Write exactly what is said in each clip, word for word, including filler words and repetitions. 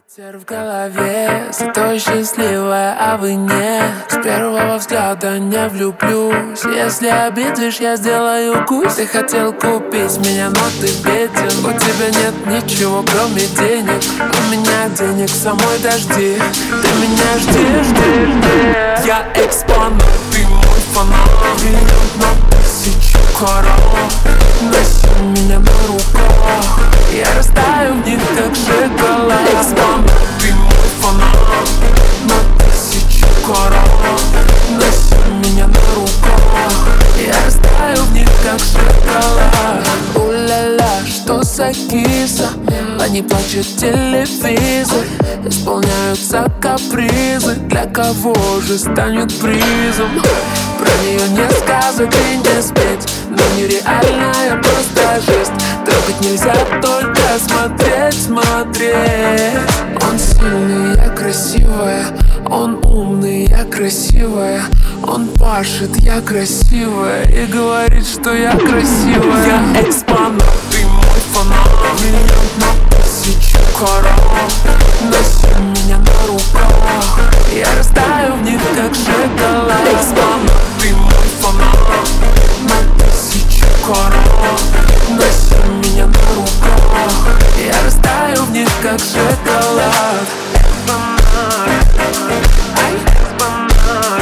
Ветер в голове, зато счастливая, а вы нет. С первого взгляда не влюблюсь. Если обидишь, я сделаю гусь. Ты хотел купить меня, но ты беден. У тебя нет ничего, кроме денег. У меня денег самой дожди. Ты меня жди, жди, жди. Я экспонат, ты мой фанат. Бриллиант на тысячу карат. Носи меня на руках, я растаю в них, как шоколад. Экспонат, ты мой фанат. На тысячу карат. Носи меня на руках, я растаю в них, как шоколад. У-ля-ля, что за киса? Они плачут телевизор. Исполняются капризы. Для кого же станет призом? Про нее не сказок и не спеть, но нереальная просто жесть. Трогать нельзя, только смотреть, смотреть. Он сильный, я красивая. Он умный, я красивая. Он пашет, я красивая. И говорит, что я красивая. Я экспонат, ты мой фанат. Бриллиант на тысячу карат. Носи меня на руках, я растаю в них, как шоколад. Экспонат, ты мой фанат. На тысячу карат. Носи меня на руках, я растаю в них, как шоколад. Экспонат, ай, экспонат,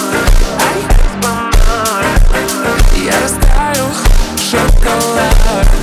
ай, экспонат. Я растаю, шоколад.